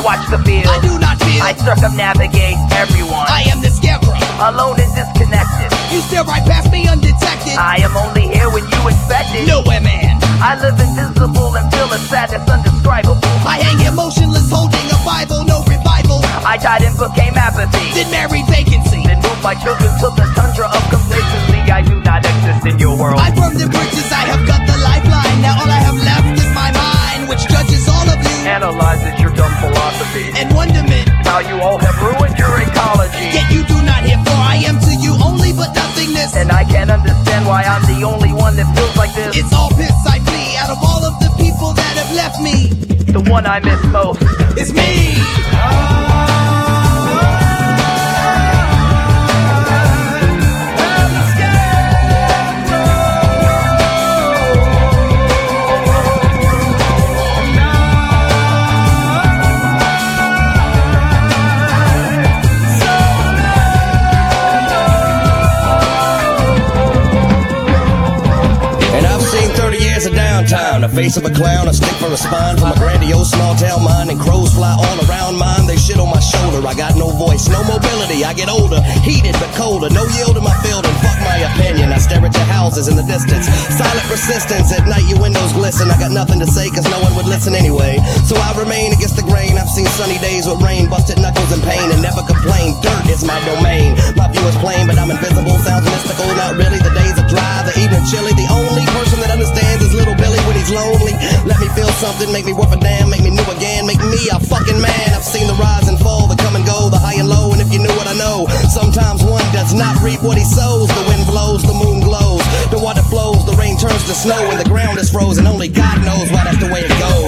watch the field. I do not feel. I circumnavigate everyone. I am the scarecrow. Alone and disconnected. You stare right past me undetected. I am only here when you expect it. Nowhere man. I live invisible and feel a sadness undescribable. I hang here motionless holding a Bible, no revival. I died and became apathy. Then married vacancy. Then moved my children to the tundra of complacency. I do not exist in your world. I burned the bridges, I have cut the lifeline. Now all I have left is my mind, which judges all of you. Analyzes your dumb philosophy And wonderment. how you all have ruined your ecology. Yet you do not hear, for I am to you only but nothingness. And I can't understand why I'm the only one that feels like this. It's all piss I flee out of all of the people that have left me. The one I miss most. It's me. The face of a clown, a stick for a spine from a grandiose small town mind, and crows fly all around mine. They shit on my shoulder. I got no voice, no mobility. I get older, heated but colder. No yield in my field, and fuck my opinion. I stare at your houses in the distance. Silent persistence. At night your windows glisten. I got nothing to say, cause no one would listen anyway. So I remain against the grain. I've seen sunny days with rain, busted knuckles and pain, and never complain. Dirt is my domain. My view is plain, but I'm invisible. Sounds mystical, not really. The days are dry, the evening chilly. The only person that understands is little Billy when he's lonely. Let me feel something, make me worth a damn, make me new again, make me a fucking man. I've seen the rise and fall, the come and go, the high and low, and if you knew what I know, sometimes one does not reap what he sows. The wind blows, the moon glows, the water flows, the rain turns to snow, and the ground is frozen. Only God knows why that's the way it goes.